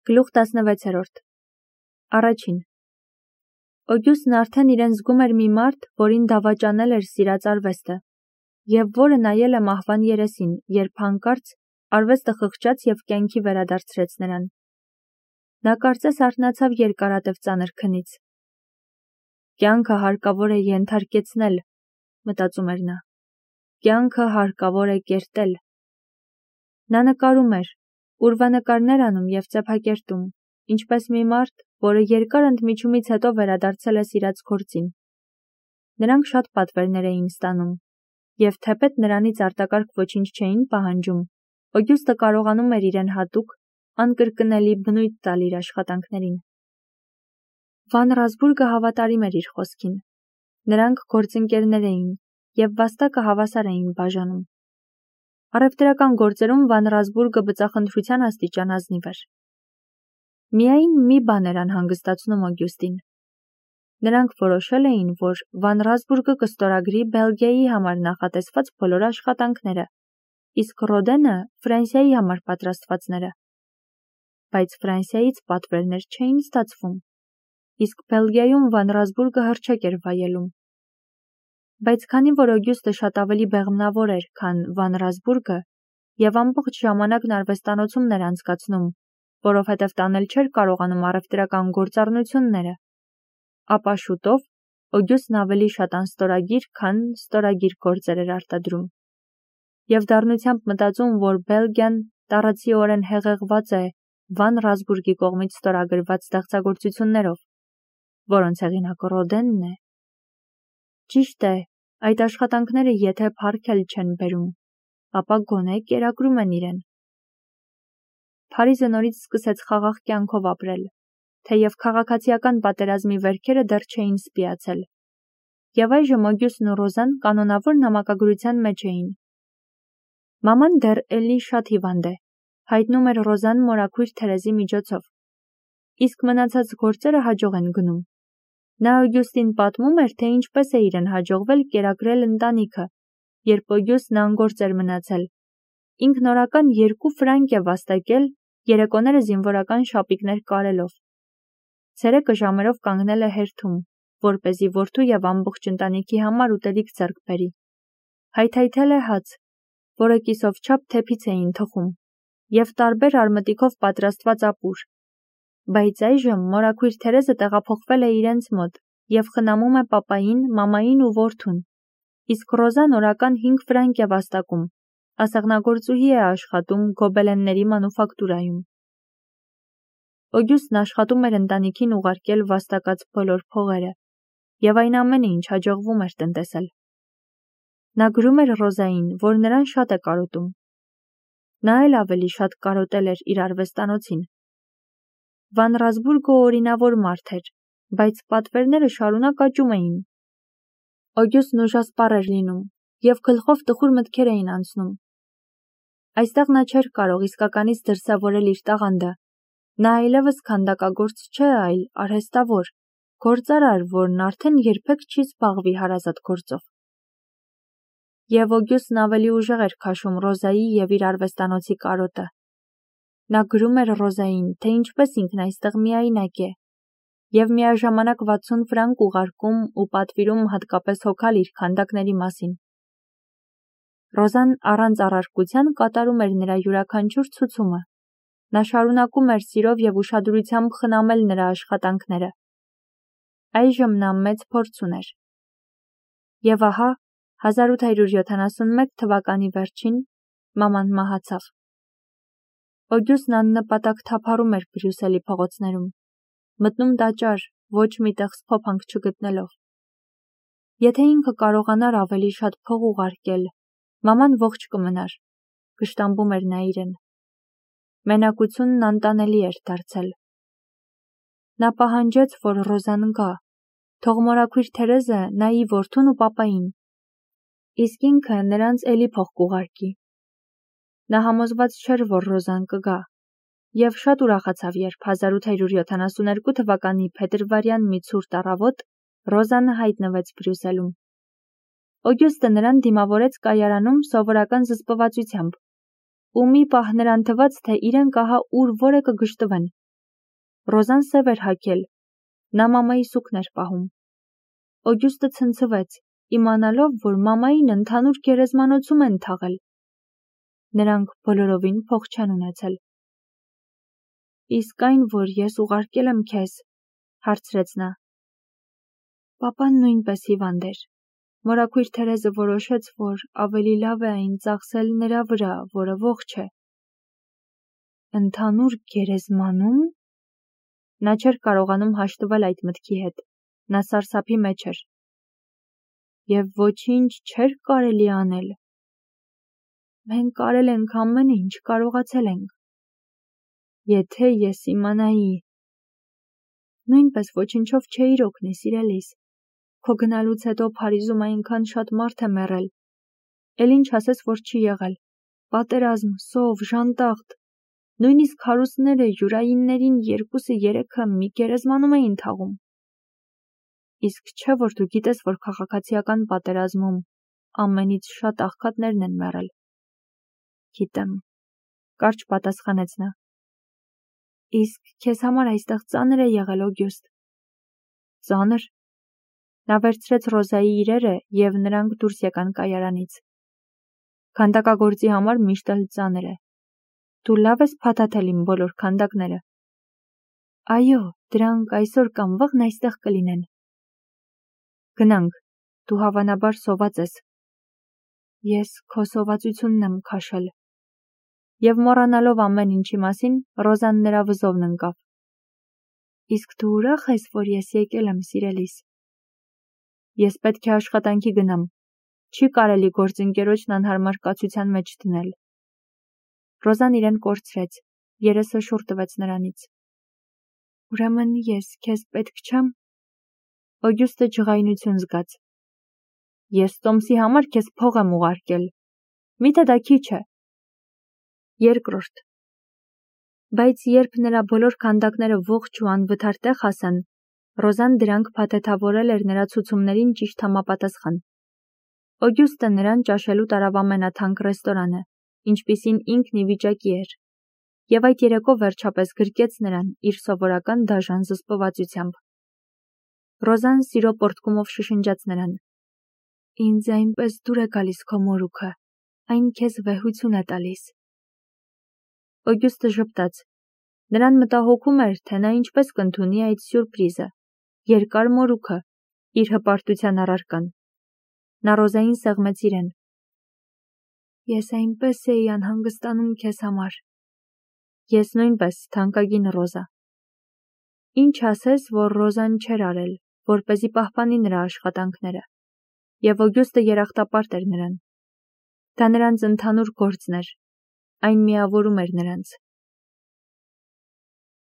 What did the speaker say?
Գլուխ 16 Առաջին Օգյուստն արդեն իրեն զգում էր մի մարդ, որին դավաճանել էր սիրած արվեստը, և որը նայել է մահվան երեսին, երբ հանկարծ արվեստը խղճաց և կյանքի վերադարձրեց նրան։ Նա կարծես արթնացավ երկարատև ծանր քնից։ Կյանքը հարկավոր է ենթարկեցնել, մտածում էր նա։ Կյանքը հարկավոր է կերտել։ Նա նկարում էր, ուրվանկարներ անում և ծեփակերտում, ինչպես մի մարդ, որը երկար ընդմիջումից հետո վերադարձել է սիրած գործին։ Նրանք շատ պատվերներ էին ստանում, և թեպետ նրանից արտակարգ ոչինչ չէին պահանջում, Օգյուստը կարողանում էր իրեն հատուկ, անկրկնելի բնույթ տալ իր աշխատանքներին։ Վան Ռասբուրգը հավատարիմ էր իր խոսքին։ Նրանք գործընկերներ էին, և վաստակը հավասար էին բաժանում։ Առևտրական գործերում Վան Ռասբուրգը բծախնդրության աստիճան ազնիվ էր։ Միայն մի բան էր անհանգստացնում Օգյուստին։ Նրանք որոշել էին, որ Վան Ռասբուրգը կստորագրի Բելգիայի համար նախատեսված բոլոր աշխատանքները, իսկ Ռոդենը Ֆրանսիայի համար պատրաստվածները։ Բայց Ֆրանսիայից պատվերներ չէին ստացվում, իսկ Բելգիայում Վան Ռասբուրգը հռչակ էր վայելում։ Բայց քանի որ Օգյուստը շատ ավելի բեղմնավոր էր, քան Վան Ռասբուրգը, և ամբողջ ժամանակն արվեստանոցումն էր անցկացնում, որովհետև տանել չէր կարողանում առևտրական գործառնությունները, ապա շուտով Օգյուստն ավելի շատ անստորագիր, քան ստորագիր գործեր էր արտադրում։ Եվ դառնությամբ մտածում, որ Բելգիան տառացիորեն հեղեղված է Վան Ռասբուրգի կողմից ստորագրված ստեղծագործություններով, որոնց հեղինակը Ռոդենն է։ Ճիշտ է, այդ աշխատանքները եթե փառք էլ չեն բերում, ապա գոնե կերակրում են իրեն։ Փարիզը նորից սկսեց խաղաղ կյանքով ապրել, թեև քաղաքացիական պատերազմի վերքերը դեռ չէին սպիացել։ Եվ այժմ Օգյուստն ու Ռոզան կանոնավոր նամակագրության մեջ էին։ Մաման դեռ էլի շատ հիվանդ է, հայտնում էր Ռոզան մորաքույր Թերեզի միջոցով։ Իսկ մնացած գործերը հաջող են գնում։ Նա Օգյուստին պատմում էր, թե ինչպես է իրեն հաջողվել կերակրել ընտանիքը, երբ Օգյուստն անգործ էր մնացել։ Ինքն օրական 2 ֆրանկ է վաստակել երեկոները զինվորական շապիկներ կարելով։ Ցերեկը ժամերով կանգնել է հերթում, որպեսզի որդու և ամբողջ ընտանիքի համար ուտելիք ձեռք բերի։ Հայթայթել է հաց, որը կիսով չափ թեփից էին թխում, և տարբեր արմտիկով պատրաստված ապուր։ Բայց այժմ մորաքույր Թերեզը տեղափոխվել է իրենց մոտ և խնամում է պապային, մամային ու որդուն, իսկ Ռոզան օրական 5 ֆրանկ է վաստակում, ասեղնագործուհի է աշխատում գոբելենների մանուֆակտուրայում։ Օգյուստն աշխատում էր ընտանիքին ուղարկել վաստակած բոլոր փողերը, և այն ամենը, ինչ հաջողվում էր տնտեսել։ Նա գրում էր Ռոզային, որ նրան շատ է կարոտում։ Նա էլ ավելի շատ կարոտել էր իր արվեստանոցին։ Վան Ռասբուրգը օրինավոր մարդ էր, բայց պատվերները շարունակ աճում էին։ Օգյուստն ուժասպառ էր լինում, և գլխով տխուր մտքեր էին անցնում։ Այստեղ նա չէր կարող իսկականից դրսևորել իր տաղանդը։ Նա այլևս քանդակագործ չէ, այլ արհեստավոր, գործարար, որն արդեն երբեք չի զբաղվի հարազատ գործով։ Եվ Օգյուստն ավելի ուժեղ էր քաշում Ռոզայի և իր արվեստանոցի կարոտը։ Նա գրում էր Ռոզային, թե ինչպես ինքն այստեղ միայնակ է, և միաժամանակ 60 ֆրանկ ուղարկում ու պատվիրում հատկապես հոգալ իր քանդակների մասին։ Ռոզան առանց առարկության կատարում էր նրա յուրաքանչյուր ցուցումը։ Նա շարունակում էր սիրով և ուշադրությամբ խնամել նրա աշխատանքները։ Այժմ նա մեծ փորձ ուներ։ Եվ ահա 1871 թվականի վերջին մաման մահացավ։ Օգյուստն աննպատակ թափառում էր Բրյուսելի փողոցներում, մտնում տաճար, ոչ մի տեղ սփոփանք չգտնելով։ Եթե ինքը կարողանար ավելի շատ փող ուղարկել, մաման ողջ կմնար, վշտամբում էր նա իրեն։ Մենակությունն անտանելի էր դարձել։ Նա պահանջեց, որ Ռոզան գա, թող մորաքույր Թերեզը նայի որդուն ու պապային, իսկ ինքը նրանց էլի փող կուղարկի։ Նա համոզված չէր, որ Ռոզան կգա, և շատ ուրախացավ, երբ 1872 թվականի փետրվարյան մի ցուրտ առավոտ Ռոզան հայտնվեց Բրյուսելում։ Օգյուստը նրան դիմավորեց կայարանում սովորական զսպվածությամբ, ու մի պահ նրան թվաց, թե իրենք ահա ուր որ է կգժտվեն, Ռոզան սև էր հագել, նա մամայի սուքն էր պահում։ Օգյուստը ցնցվեց, իմանալով, որ մամային ընդհանուր գերեզմանոցում են թաղել։ Նրանք բոլորովին փող չեն ունեցել։ Իսկ այն, որ ես ուղարկել եմ քեզ, հարցրեց նա։ Պապան նույնպես հիվանդ էր։ Մորաքույր Թերեզը որոշեց, որ ավելի լավ է այն ծախսել նրա վրա, որը ողջ է։ Ընդհանուր գերեզմանում։ Նա չէր կարողանում հաշտվել այդ մտքի հետ։ Նա սարսափի մեջ էր։ Եվ ոչինչ չէր կարելի անել։ Մենք արել ենք ամեն ինչ, կարողացել ենք։ Եթե ես իմանայի։ Նույնպես ոչինչով չէիր օգնի, սիրելիս։ Քո գնալուց հետո Փարիզում այնքան շատ մարդ է մեռել։ Էլ ինչ ասես, որ չի եղել։ Պատերազմ, սով, ժանտախտ։ Նույնիսկ հարուստները յուրայիններին 2-3-ը մի գերեզմանում էին թաղում։ Իսկ չէ, որ դու գիտես, որ քաղաքացիական պատերազմում ամենից շատ աղքատներն են մեռել։ Գիտեմ, կարճ պատասխանեց նա։ Իսկ քեզ համար այստեղ ծանր է եղել, Օգյուստ։ Ծանր։ Նա վերցրեց Ռոզայի իրերը և նրանք դուրս եկան կայարանից։ Քանդակագործի համար միշտ էլ ծանր է։ Դու լավ ես փաթաթել իմ բոլոր քանդակները։ Այո, դրանք այսօր կամ վաղն այստեղ կլինեն։ Գնանք, դու հավանաբար սոված ես։ Ես քո սովածությունն եմ քաշել։ Եվ մոռանալով ամեն ինչի մասին, Ռոզան նրա վզովն ընկավ։ Իսկ դու ուրախ ես, որ ես եկել եմ, սիրելիս։ Ես պետք է աշխատանքի գնամ։ Չի կարելի գործընկերոջն անհարմար կացության մեջ դնել։ Ռոզան իրեն կորցրեց, երեսը շուռ տվեց նրանից։ Ուրեմն ես քեզ պետք չեմ։ Օգյուստը ջղայնություն զգաց։ Ես տոմսի համար քեզ փող եմ ուղարկել։ Միթե դա քիչ է։ Երկրորդ։ Բայց երբ նրա բոլոր քանդակները ողջ ու անվթար տեղ հասան, Ռոզան դրանք փաթեթավորել էր նրա ցուցումներին ճիշտ համապատասխան։ Օգյուստը նրան ճաշելու տարավ ամենաթանկ ռեստորանը, ինչպիսին ինքն ի վիճակի էր, և այդ երեկո վերջապես գրկեց նրան իր սովորական դաժան զսպվածությամբ։ Ռոզան սիրո պոռթկումով շշնջաց նրան. Ինձ այնպես դուր է գալիս քո մորուքը, այն քեզ վեհություն է տալիս։ Օգյուստը ժպտաց։ Նրան մտահոգում էր, թե նա ինչպես կընդունի այդ սյուրպրիզը, երկար մորուքը, իր հպարտության առարկան։ Նա Ռոզային սեղմեց իրեն։ Ես այնպես էի անհանգստանում քեզ համար։ Ես նույնպես, թանկագին Ռոզա։ Ինչ ասես, որ Ռոզան չէր արել, որպեսզի պահպանի նրա աշխատանքները, և Օգյուստը երախտապարտ էր նրան։ Դա նրանց ընդհանուր գործն էր, այն միավորում էր նրանց։